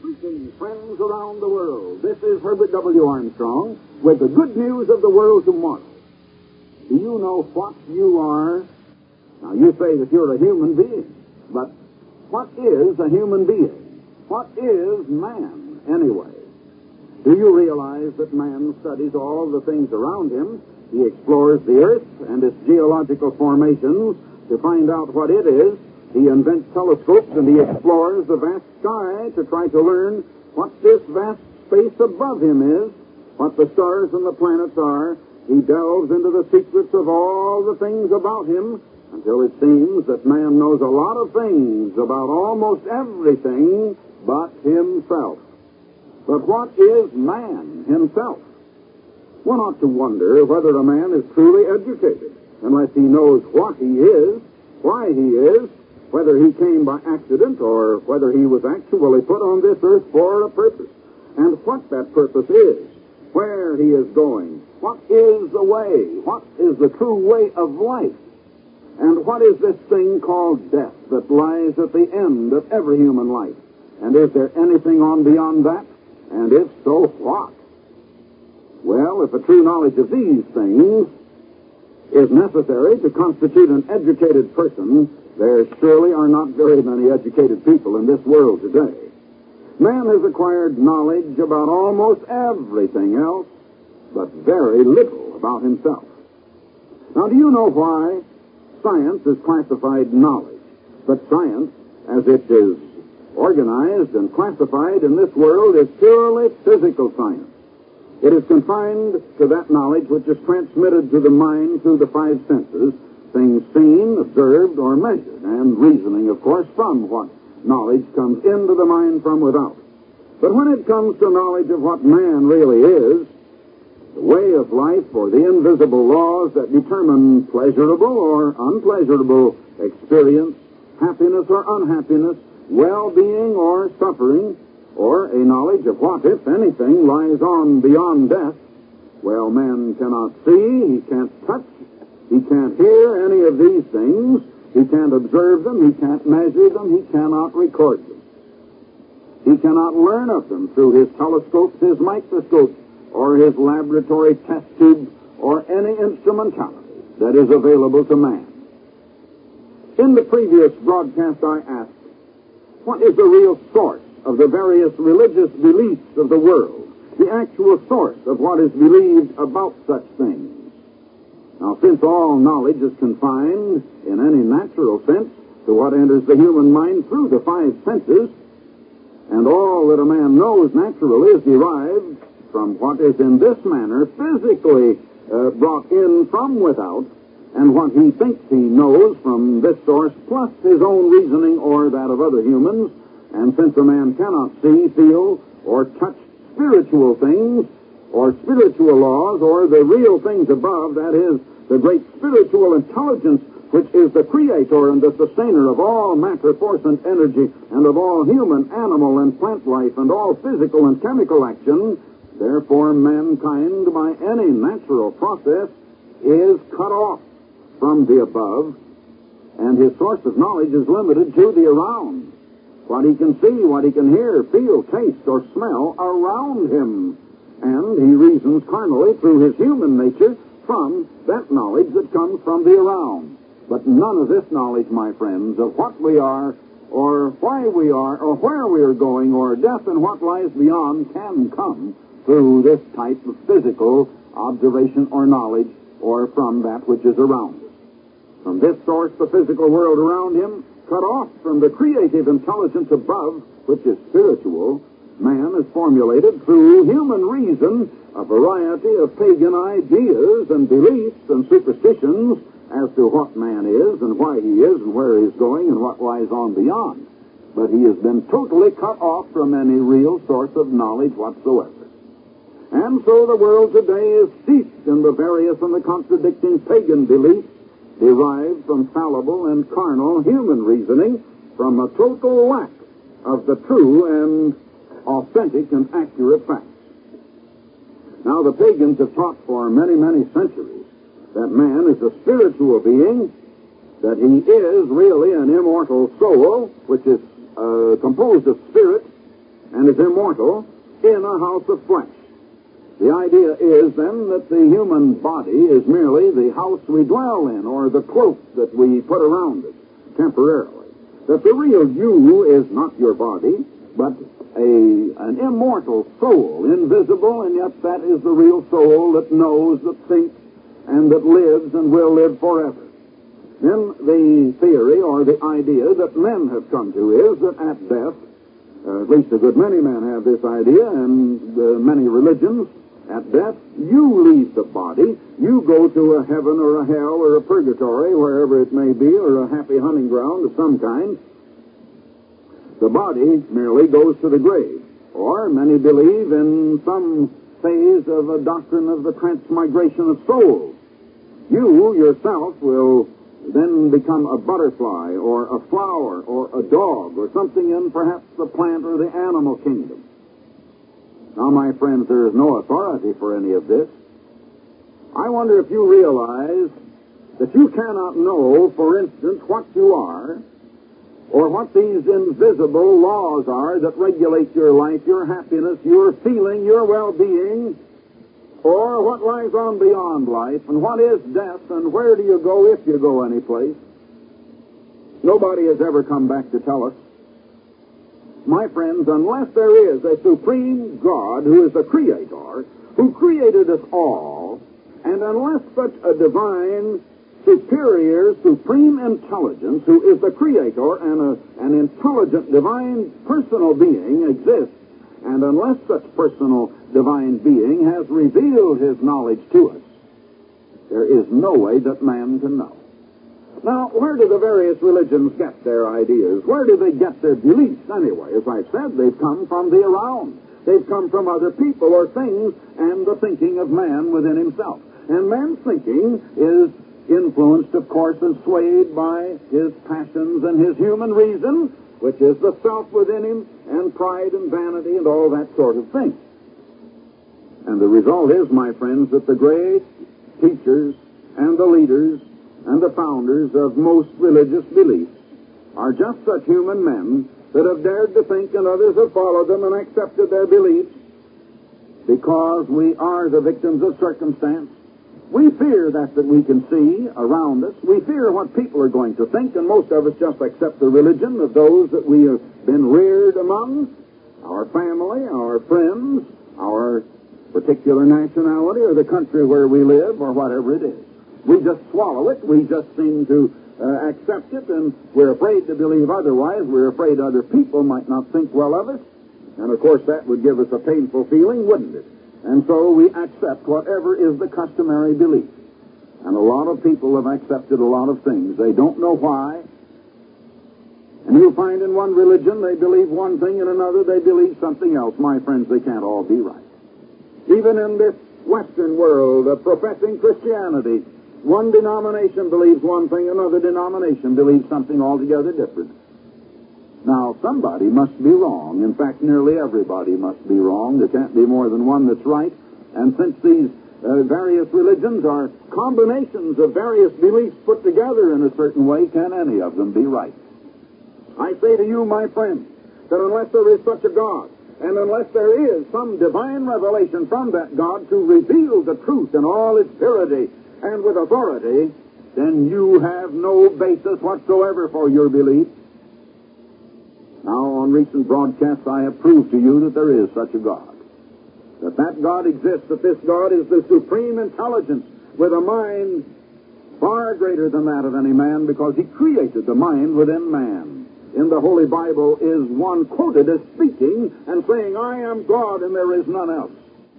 Greetings, friends around the world. This is Herbert W. Armstrong with the good news of the world tomorrow. Do you know what you are? Now, you say that you're a human being, but what is a human being? What is man, anyway? Do you realize that man studies all the things around him? He explores the earth and its geological formations to find out what it is. He invents telescopes and he explores the vast sky to try to learn what this vast space above him is, what the stars and the planets are. He delves into the secrets of all the things about him until it seems that man knows a lot of things about almost everything but himself. But what is man himself? One ought to wonder whether a man is truly educated unless he knows what he is, why he is, whether he came by accident or whether he was actually put on this earth for a purpose, and what that purpose is, where he is going, what is the way, what is the true way of life, and what is this thing called death that lies at the end of every human life, and is there anything on beyond that, and if so, what? Well, if a true knowledge of these things is necessary to constitute an educated person, there surely are not very many educated people in this world today. Man has acquired knowledge about almost everything else, but very little about himself. Now, do you know why science is classified knowledge? But science, as it is organized and classified in this world, is purely physical science. It is confined to that knowledge which is transmitted to the mind through the five senses, things seen, observed, or measured, and reasoning, of course, from what knowledge comes into the mind from without. But when it comes to knowledge of what man really is, the way of life, or the invisible laws that determine pleasurable or unpleasurable experience, happiness or unhappiness, well-being or suffering, or a knowledge of what, if anything, lies on beyond death, well, man cannot see, he can't touch, he can't hear any of these things, he can't observe them, he can't measure them, he cannot record them. He cannot learn of them through his telescopes, his microscopes, or his laboratory test tubes, or any instrumentality that is available to man. In the previous broadcast, I asked, what is the real source of the various religious beliefs of the world, the actual source of what is believed about such things? Now, since all knowledge is confined, in any natural sense, to what enters the human mind through the five senses, and all that a man knows naturally is derived from what is in this manner physically brought in from without, and what he thinks he knows from this source, plus his own reasoning or that of other humans, and since a man cannot see, feel, or touch spiritual things, or spiritual laws, or the real things above, that is, the great spiritual intelligence which is the creator and the sustainer of all matter, force, and energy, and of all human, animal, and plant life, and all physical and chemical action, therefore mankind, by any natural process, is cut off from the above, and his source of knowledge is limited to the around. What he can see, what he can hear, feel, taste, or smell around him. And he reasons carnally through his human nature from that knowledge that comes from the around. But none of this knowledge, my friends, of what we are, or why we are, or where we are going, or death and what lies beyond can come through this type of physical observation or knowledge, or from that which is around us. From this source, the physical world around him, cut off from the creative intelligence above, which is spiritual, man has formulated through human reason a variety of pagan ideas and beliefs and superstitions as to what man is and why he is and where he is going and what lies on beyond. But he has been totally cut off from any real source of knowledge whatsoever. And so the world today is steeped in the various and the contradicting pagan beliefs derived from fallible and carnal human reasoning, from a total lack of the true and authentic and accurate facts. Now, the pagans have taught for many, many centuries that man is a spiritual being, that he is really an immortal soul, which is composed of spirit, and is immortal in a house of flesh. The idea is, then, that the human body is merely the house we dwell in, or the cloak that we put around it temporarily. That the real you is not your body, but an immortal soul, invisible, and yet that is the real soul that knows, that thinks, and that lives and will live forever. Then the theory or the idea that men have come to is that at death, at least a good many men have this idea, and many religions, at death, you leave the body, you go to a heaven or a hell or a purgatory, wherever it may be, or a happy hunting ground of some kind. The body merely goes to the grave. Or many believe in some phase of a doctrine of the transmigration of souls. You, yourself, will then become a butterfly or a flower or a dog or something in perhaps the plant or the animal kingdom. Now, my friends, there is no authority for any of this. I wonder if you realize that you cannot know, for instance, what you are, or what these invisible laws are that regulate your life, your happiness, your feeling, your well-being, or what lies on beyond life, and what is death, and where do you go if you go anyplace. Nobody has ever come back to tell us. My friends, unless there is a supreme God who is the Creator, who created us all, and unless such a divine, superior, supreme intelligence who is the Creator and an intelligent, divine, personal being exists, and unless such personal, divine being has revealed his knowledge to us, there is no way that man can know. Now, where do the various religions get their ideas? Where do they get their beliefs anyway? As I've said, they've come from the around. They've come from other people or things and the thinking of man within himself. And man's thinking is influenced, of course, and swayed by his passions and his human reason, which is the self within him, and pride and vanity and all that sort of thing. And the result is, my friends, that the great teachers and the leaders and the founders of most religious beliefs are just such human men that have dared to think, and others have followed them and accepted their beliefs, because we are the victims of circumstance. We fear that we can see around us. We fear what people are going to think, and most of us just accept the religion of those that we have been reared among, our family, our friends, our particular nationality, or the country where we live, or whatever it is. We just swallow it. We just seem to accept it, and we're afraid to believe otherwise. We're afraid other people might not think well of us. And, of course, that would give us a painful feeling, wouldn't it? And so we accept whatever is the customary belief. And a lot of people have accepted a lot of things. They don't know why. And you'll find in one religion they believe one thing, in another they believe something else. My friends, they can't all be right. Even in this Western world of professing Christianity, one denomination believes one thing, another denomination believes something altogether different. Now, somebody must be wrong. In fact, nearly everybody must be wrong. There can't be more than one that's right. And since these various religions are combinations of various beliefs put together in a certain way, can any of them be right? I say to you, my friend, that unless there is such a God, and unless there is some divine revelation from that God to reveal the truth in all its purity and with authority, then you have no basis whatsoever for your belief. Now, on recent broadcasts, I have proved to you that there is such a God. That God exists, that this God is the supreme intelligence with a mind far greater than that of any man, because he created the mind within man. In the Holy Bible is one quoted as speaking and saying, I am God and there is none else.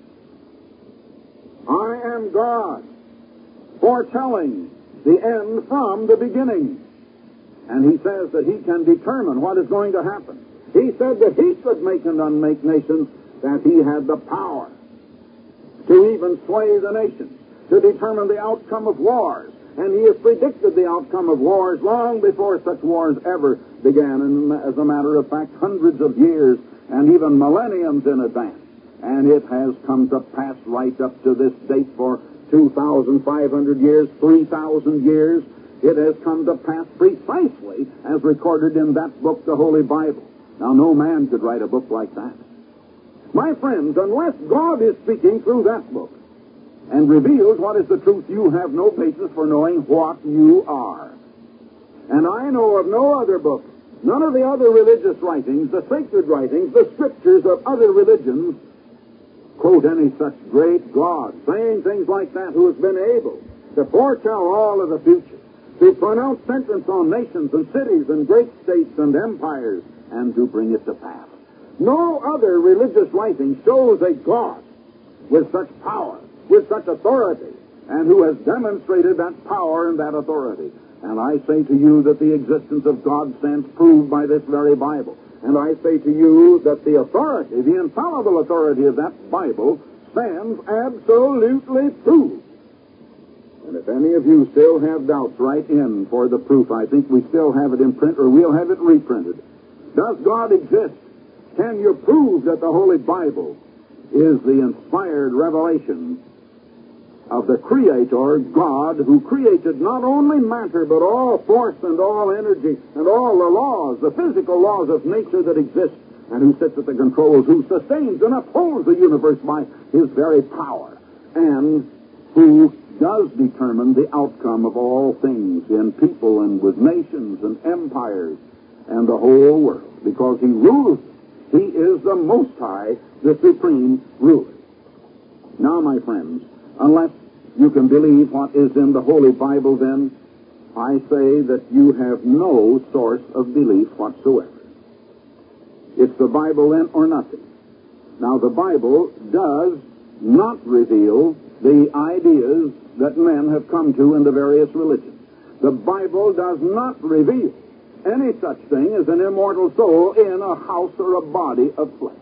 I am God, foretelling the end from the beginning. And he says that he can determine what is going to happen. He said that he could make and unmake nations, that he had the power to even sway the nations, to determine the outcome of wars. And he has predicted the outcome of wars long before such wars ever began, and as a matter of fact, hundreds of years and even millenniums in advance. And it has come to pass right up to this date for 2,500 years, 3,000 years. It has come to pass precisely as recorded in that book, the Holy Bible. Now, no man could write a book like that. My friends, unless God is speaking through that book and reveals what is the truth, you have no basis for knowing what you are. And I know of no other book, none of the other religious writings, the sacred writings, the scriptures of other religions, quote any such great God, saying things like that, who has been able to foretell all of the future, to pronounce sentence on nations and cities and great states and empires, and to bring it to pass. No other religious writing shows a God with such power, with such authority, and who has demonstrated that power and that authority. And I say to you that the existence of God stands proved by this very Bible. And I say to you that the authority, the infallible authority of that Bible, stands absolutely proved. And if any of you still have doubts, write in for the proof. I think we still have it in print, or we'll have it reprinted. Does God exist? Can you prove that the Holy Bible is the inspired revelation of the Creator, God, who created not only matter, but all force and all energy and all the laws, the physical laws of nature that exist, and who sits at the controls, who sustains and upholds the universe by His very power, and who does determine the outcome of all things in people and with nations and empires and the whole world, because He rules. He is the Most High, the supreme ruler. Now, my friends, unless you can believe what is in the Holy Bible, then I say that you have no source of belief whatsoever. It's the Bible then or nothing. Now, the Bible does not reveal the ideas that men have come to in the various religions. The Bible does not reveal any such thing as an immortal soul in a house or a body of flesh.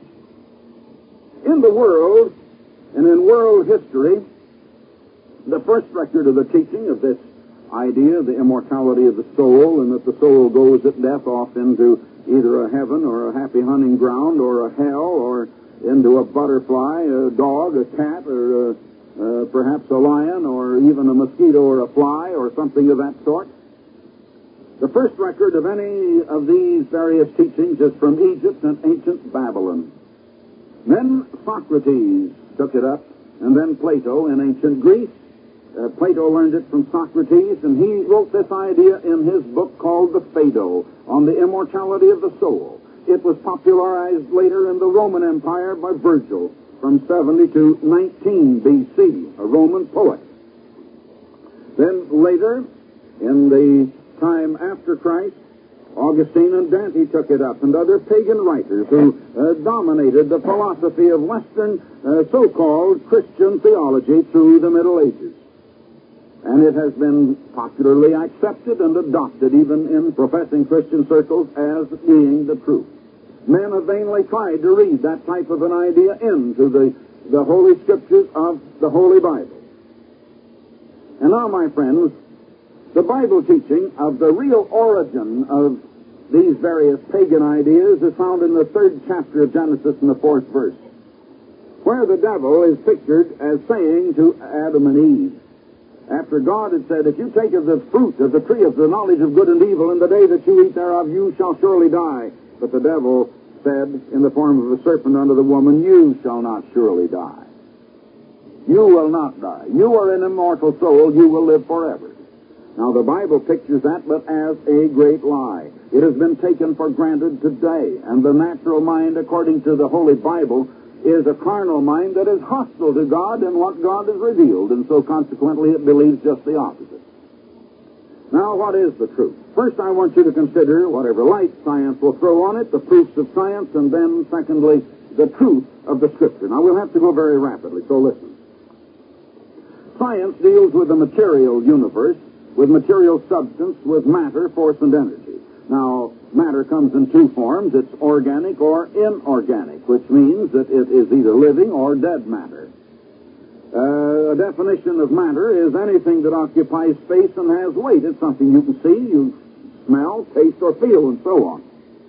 In the world, and in world history, the first record of the teaching of this idea, the immortality of the soul, and that the soul goes at death off into either a heaven or a happy hunting ground or a hell or into a butterfly, a dog, a cat, or perhaps a lion, or even a mosquito or a fly or something of that sort. The first record of any of these various teachings is from Egypt and ancient Babylon. Then Socrates took it up, and then Plato in ancient Greece. Plato learned it from Socrates, and he wrote this idea in his book called the Phaedo, on the immortality of the soul. It was popularized later in the Roman Empire by Virgil from 70 to 19 B.C., a Roman poet. Then later, in the time after Christ, Augustine and Dante took it up, and other pagan writers who dominated the philosophy of Western so-called Christian theology through the Middle Ages. And it has been popularly accepted and adopted even in professing Christian circles as being the truth. Men have vainly tried to read that type of an idea into the Holy Scriptures of the Holy Bible. And now, my friends, the Bible teaching of the real origin of these various pagan ideas is found in the 3rd chapter of Genesis in the 4th verse, where the devil is pictured as saying to Adam and Eve, after God had said, if you take of the fruit of the tree of the knowledge of good and evil, in the day that you eat thereof, you shall surely die. But the devil said, in the form of a serpent unto the woman, you shall not surely die. You will not die. You are an immortal soul. You will live forever. Now, the Bible pictures that, but as a great lie. It has been taken for granted today, and the natural mind, according to the Holy Bible, is a carnal mind that is hostile to God and what God has revealed, and so consequently it believes just the opposite. Now, what is the truth? First, I want you to consider whatever light science will throw on it, the proofs of science, and then, secondly, the truth of the Scripture. Now, we'll have to go very rapidly, so listen. Science deals with the material universe, with material substance, with matter, force, and energy. Now, matter comes in two forms. It's organic or inorganic, which means that it is either living or dead matter. A definition of matter is anything that occupies space and has weight. It's something you can see, you smell, taste, or feel, and so on.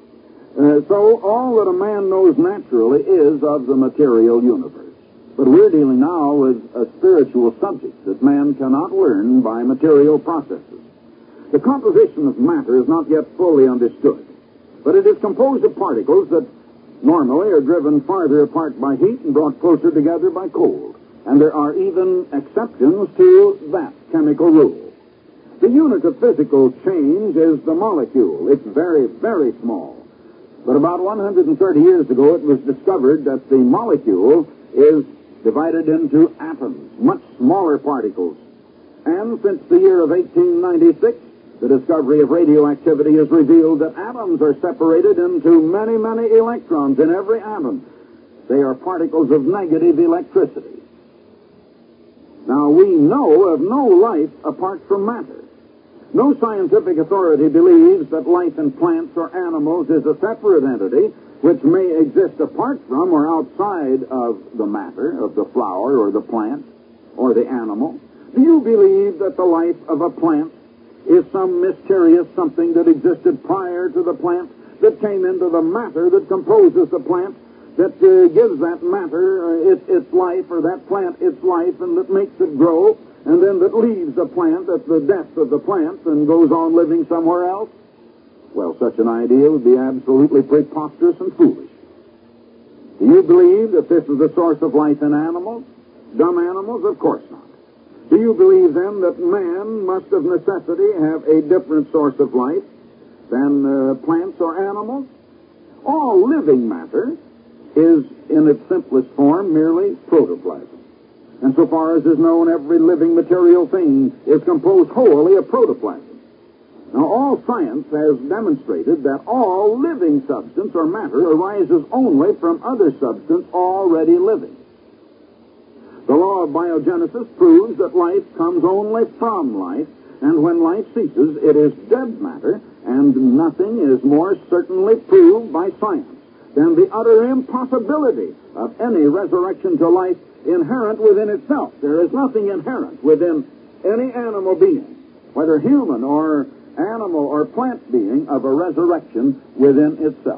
So all that a man knows naturally is of the material universe. But we're dealing now with a spiritual subject that man cannot learn by material processes. The composition of matter is not yet fully understood, but it is composed of particles that normally are driven farther apart by heat and brought closer together by cold. And there are even exceptions to that chemical rule. The unit of physical change is the molecule. It's very, very small. But about 130 years ago, it was discovered that the molecule is divided into atoms, much smaller particles. And since the year of 1896, the discovery of radioactivity has revealed that atoms are separated into many, many electrons in every atom. They are particles of negative electricity. Now, we know of no life apart from matter. No scientific authority believes that life in plants or animals is a separate entity which may exist apart from or outside of the matter of the flower or the plant or the animal. Do you believe that the life of a plant is some mysterious something that existed prior to the plant, that came into the matter that composes the plant, that gives that matter its life, or that plant its life, and that makes it grow, and then that leaves the plant at the death of the plant and goes on living somewhere else? Well, such an idea would be absolutely preposterous and foolish. Do you believe that this is the source of life in animals? Dumb animals? Of course not. Do you believe, then, that man must of necessity have a different source of life than plants or animals? All living matter is, in its simplest form, merely protoplasm. And so far as is known, every living material thing is composed wholly of protoplasm. Now, all science has demonstrated that all living substance or matter arises only from other substance already living. The law of biogenesis proves that life comes only from life, and when life ceases, it is dead matter, and nothing is more certainly proved by science than the utter impossibility of any resurrection to life inherent within itself. There is nothing inherent within any animal being, whether human or animal or plant being, of a resurrection within itself.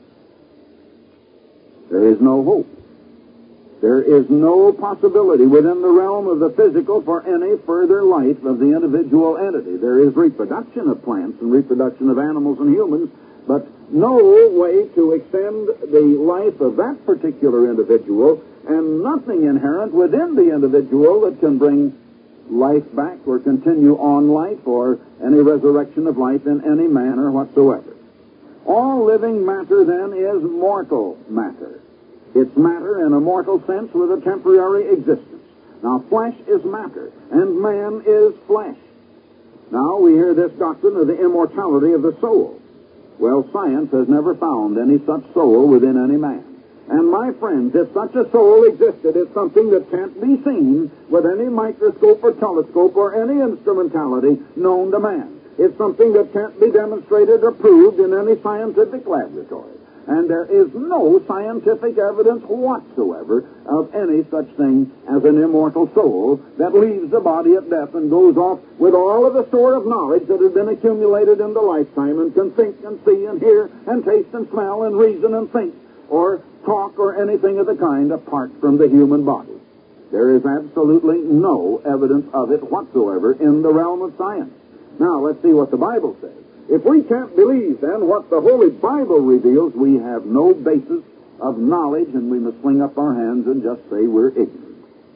There is no hope. There is no possibility within the realm of the physical for any further life of the individual entity. There is reproduction of plants and reproduction of animals and humans, but no way to extend the life of that particular individual, and nothing inherent within the individual that can bring life back or continue on life or any resurrection of life in any manner whatsoever. All living matter, then, is mortal matter. It's matter in a mortal sense with a temporary existence. Now, flesh is matter, and man is flesh. Now, we hear this doctrine of the immortality of the soul. Well, science has never found any such soul within any man. And, my friends, if such a soul existed, it's something that can't be seen with any microscope or telescope or any instrumentality known to man. It's something that can't be demonstrated or proved in any scientific laboratory. And there is no scientific evidence whatsoever of any such thing as an immortal soul that leaves the body at death and goes off with all of the store of knowledge that has been accumulated in the lifetime and can think and see and hear and taste and smell and reason and think or talk or anything of the kind apart from the human body. There is absolutely no evidence of it whatsoever in the realm of science. Now, let's see what the Bible says. If we can't believe, then, what the Holy Bible reveals, we have no basis of knowledge, and we must fling up our hands and just say we're ignorant.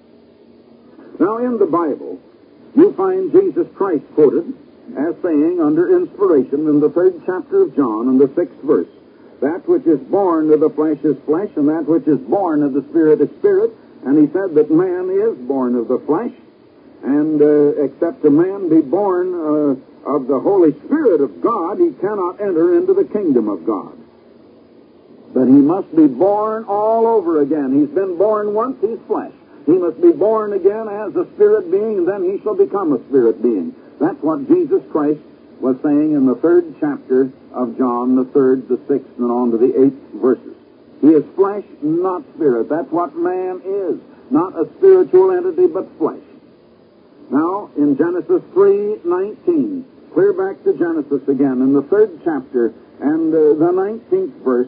Now, in the Bible, you find Jesus Christ quoted as saying, under inspiration, in the 3rd chapter of John, in the 6th verse, that which is born of the flesh is flesh, and that which is born of the Spirit is spirit. And he said that man is born of the flesh, and except a man be born of the Holy Spirit of God, he cannot enter into the kingdom of God. But he must be born all over again. He's been born once, he's flesh. He must be born again as a spirit being, and then he shall become a spirit being. That's what Jesus Christ was saying in the 3rd chapter of John, the 3rd, the 6th, and on to the 8th verses. He is flesh, not spirit. That's what man is. Not a spiritual entity, but flesh. Now, in Genesis 3:19, clear back to Genesis again, in the 3rd chapter and the 19th verse,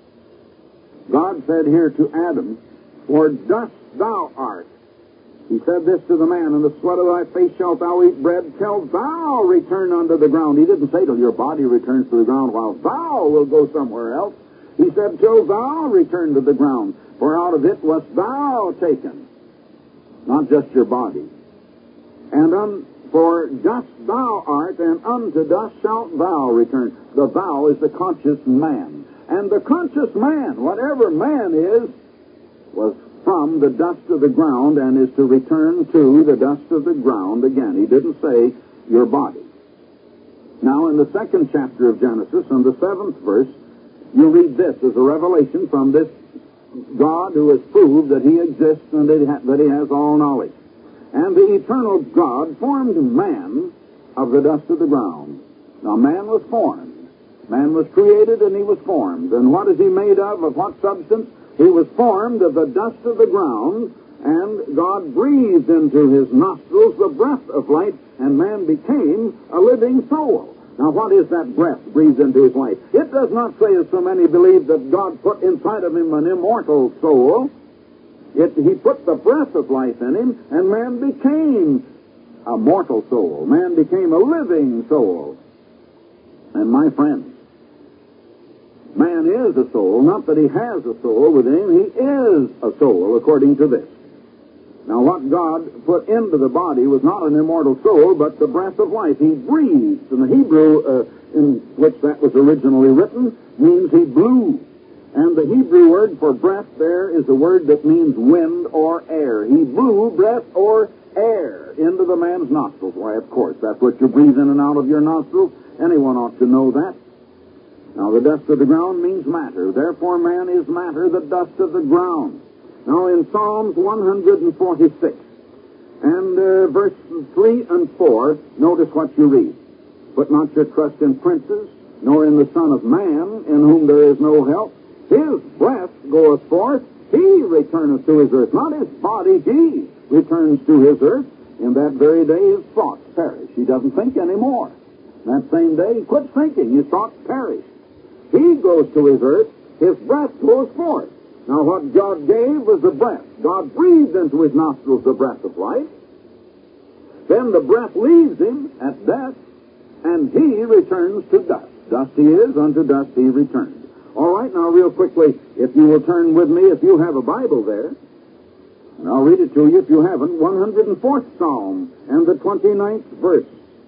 God said here to Adam, "For dust thou art." He said this to the man, "In the sweat of thy face shalt thou eat bread till thou return unto the ground." He didn't say till your body returns to the ground while thou will go somewhere else. He said, till thou return to the ground, for out of it wast thou taken. Not just your body. And for dust thou art, and unto dust shalt thou return. The thou is the conscious man. And the conscious man, whatever man is, was from the dust of the ground and is to return to the dust of the ground again. He didn't say your body. Now, in the second chapter of Genesis, in the 7th verse, you read this as a revelation from this God who has proved that he exists and that he has all knowledge. And the eternal God formed man of the dust of the ground. Now, man was formed. Man was created and he was formed. And what is he made of? Of what substance? He was formed of the dust of the ground, and God breathed into his nostrils the breath of life, and man became a living soul. Now, what is that breath breathed into his life? It does not say, as so many believe, that God put inside of him an immortal soul. He put the breath of life in him, and man became a mortal soul. Man became a living soul. And my friends, man is a soul, not that he has a soul within him, he is a soul, according to this. Now, what God put into the body was not an immortal soul, but the breath of life. He breathed. And the Hebrew in which that was originally written means he blew. And the Hebrew word for breath there is a word that means wind or air. He blew breath or air into the man's nostrils. Why, of course, that's what you breathe in and out of your nostrils. Anyone ought to know that. Now, the dust of the ground means matter. Therefore, man is matter, the dust of the ground. Now, in Psalms 146, and verse 3 and 4, notice what you read. Put not your trust in princes, nor in the Son of Man, in whom there is no help. His breath goeth forth, he returneth to his earth. Not his body, he returns to his earth. In that very day, his thoughts perish. He doesn't think anymore. That same day, he quits thinking. His thoughts perish. He goes to his earth. His breath goes forth. Now, what God gave was the breath. God breathed into his nostrils the breath of life. Then the breath leaves him at death, and he returns to dust. Dust he is, unto dust he returns. All right, now, real quickly, if you will turn with me, if you have a Bible there, and I'll read it to you if you haven't, 104th Psalm and the 29th verse.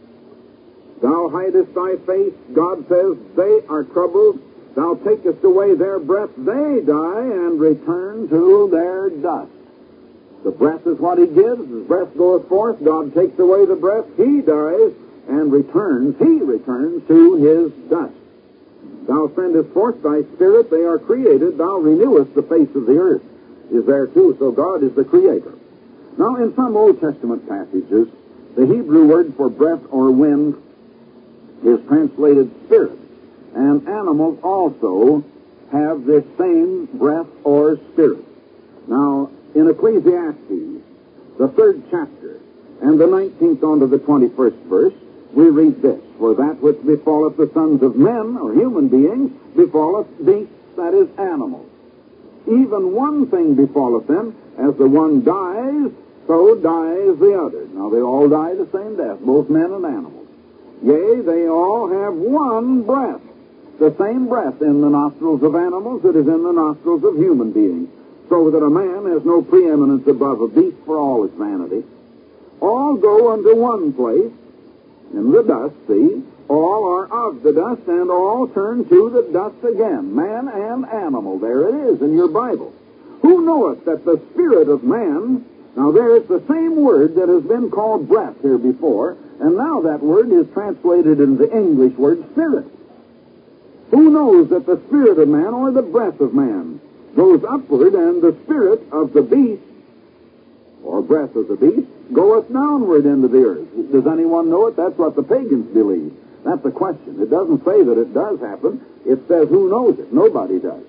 Thou hidest thy face, God says, they are troubled. Thou takest away their breath, they die, and return to their dust. The breath is what he gives. His breath goeth forth. God takes away the breath. He dies and returns. He returns to his dust. Thou sendest forth thy spirit. They are created. Thou renewest the face of the earth. Is there too. So God is the creator. Now, in some Old Testament passages, the Hebrew word for breath or wind is translated spirit. And animals also have this same breath or spirit. Now, in Ecclesiastes, the 3rd chapter, and the 19th on to the 21st verse, we read this, for that which befalleth the sons of men, or human beings, befalleth beasts, that is, animals. Even one thing befalleth them, as the one dies, so dies the other. Now, they all die the same death, both men and animals. Yea, they all have one breath. The same breath in the nostrils of animals that is in the nostrils of human beings, so that a man has no preeminence above a beast for all his vanity. All go unto one place, in the dust, see, all are of the dust, and all turn to the dust again, man and animal. There it is in your Bible. Who knoweth that the spirit of man, now there is the same word that has been called breath here before, and now that word is translated into the English word spirit. Who knows that the spirit of man, or the breath of man, goes upward, and the spirit of the beast, or breath of the beast, goeth downward into the earth? Does anyone know it? That's what the pagans believe. That's the question. It doesn't say that it does happen. It says who knows it. Nobody does.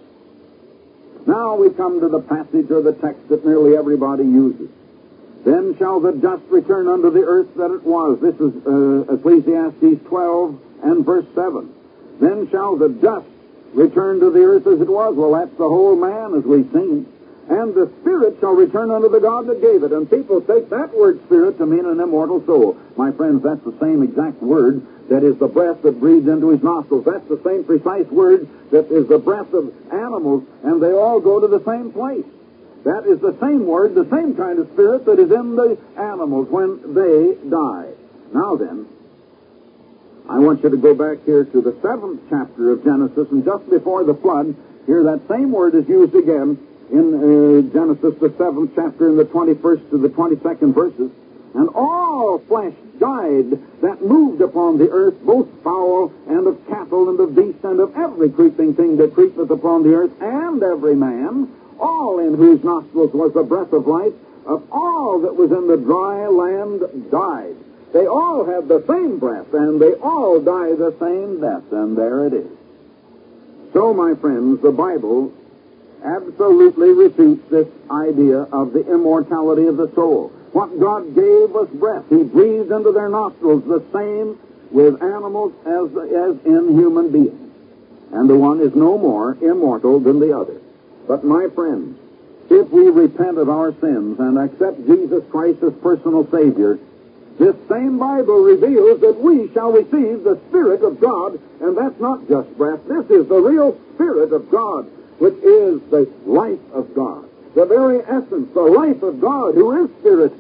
Now we come to the passage or the text that nearly everybody uses. Then shall the dust return unto the earth that it was. This is Ecclesiastes 12 and verse 7. Then shall the dust return to the earth as it was. Well, that's the whole man, as we've seen. And the spirit shall return unto the God that gave it. And people take that word spirit to mean an immortal soul. My friends, that's the same exact word that is the breath that breathes into his nostrils. That's the same precise word that is the breath of animals, and they all go to the same place. That is the same word, the same kind of spirit that is in the animals when they die. Now then, I want you to go back here to the 7th chapter of Genesis, and just before the flood, here that same word is used again in Genesis, the 7th chapter, in the 21st to the 22nd verses. And all flesh died that moved upon the earth, both fowl and of cattle and of beast and of every creeping thing that creepeth upon the earth, and every man, all in whose nostrils was the breath of life, of all that was in the dry land died. They all have the same breath, and they all die the same death, and there it is. So, my friends, the Bible absolutely refutes this idea of the immortality of the soul. What God gave was breath. He breathed into their nostrils the same with animals as in human beings. And the one is no more immortal than the other. But, my friends, if we repent of our sins and accept Jesus Christ as personal Savior, this same Bible reveals that we shall receive the Spirit of God, and that's not just breath. This is the real Spirit of God, which is the life of God, the very essence, the life of God, who is Spirit,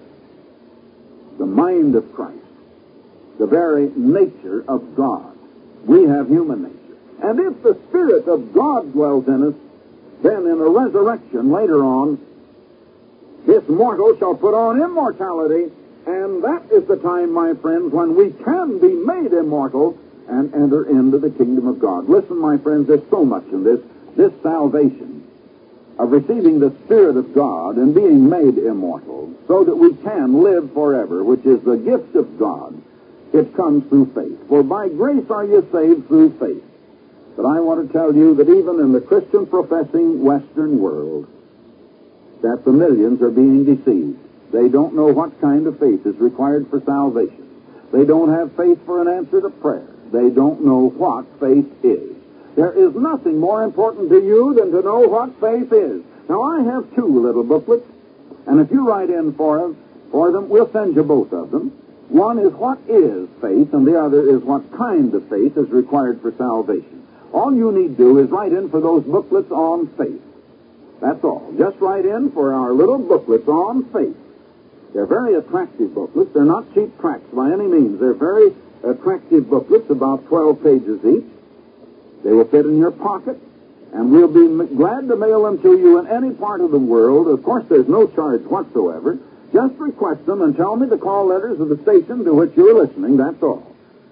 the mind of Christ, the very nature of God. We have human nature. And if the Spirit of God dwells in us, then in a resurrection later on, this mortal shall put on immortality, and that is the time, my friends, when we can be made immortal and enter into the kingdom of God. Listen, my friends, there's so much in this salvation of receiving the Spirit of God and being made immortal so that we can live forever, which is the gift of God. It comes through faith. For by grace are you saved through faith. But I want to tell you that even in the Christian professing Western world, that the millions are being deceived. They don't know what kind of faith is required for salvation. They don't have faith for an answer to prayer. They don't know what faith is. There is nothing more important to you than to know what faith is. Now, I have 2 little booklets, and if you write in for them, we'll send you both of them. One is what is faith, and the other is what kind of faith is required for salvation. All you need to do is write in for those booklets on faith. That's all. Just write in for our little booklets on faith. They're very attractive booklets. They're not cheap tracts by any means. They're very attractive booklets, about 12 pages each. They will fit in your pocket, and we'll be glad to mail them to you in any part of the world. Of course, there's no charge whatsoever. Just request them and tell me the call letters of the station to which you're listening. That's all.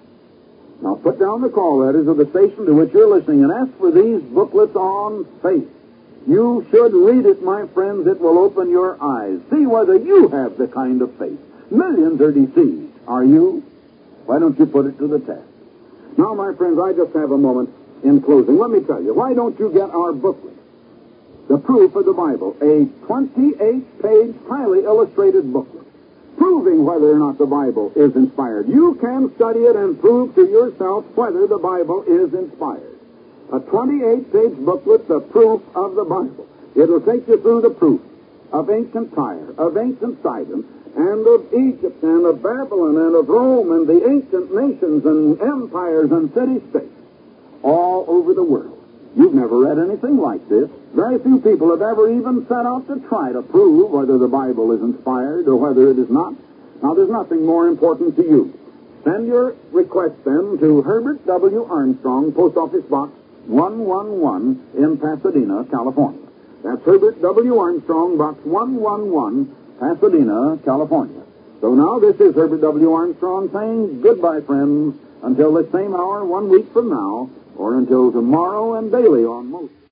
Now, put down the call letters of the station to which you're listening and ask for these booklets on faith. You should read it, my friends. It will open your eyes. See whether you have the kind of faith. Millions are deceived. Are you? Why don't you put it to the test? Now, my friends, I just have a moment in closing. Let me tell you, why don't you get our booklet, The Proof of the Bible, a 28-page, highly illustrated booklet, proving whether or not the Bible is inspired. You can study it and prove to yourself whether the Bible is inspired. A 28-page booklet, The Proof of the Bible. It'll take you through the proof of ancient Tyre, of ancient Sidon, and of Egypt, and of Babylon, and of Rome, and the ancient nations and empires and city-states all over the world. You've never read anything like this. Very few people have ever even set out to try to prove whether the Bible is inspired or whether it is not. Now, there's nothing more important to you. Send your request, then, to Herbert W. Armstrong, Post Office Box 111 in Pasadena, California. That's Herbert W. Armstrong, Box 111, Pasadena, California. So now this is Herbert W. Armstrong saying goodbye, friends, until the same hour 1 week from now, or until tomorrow and daily on most.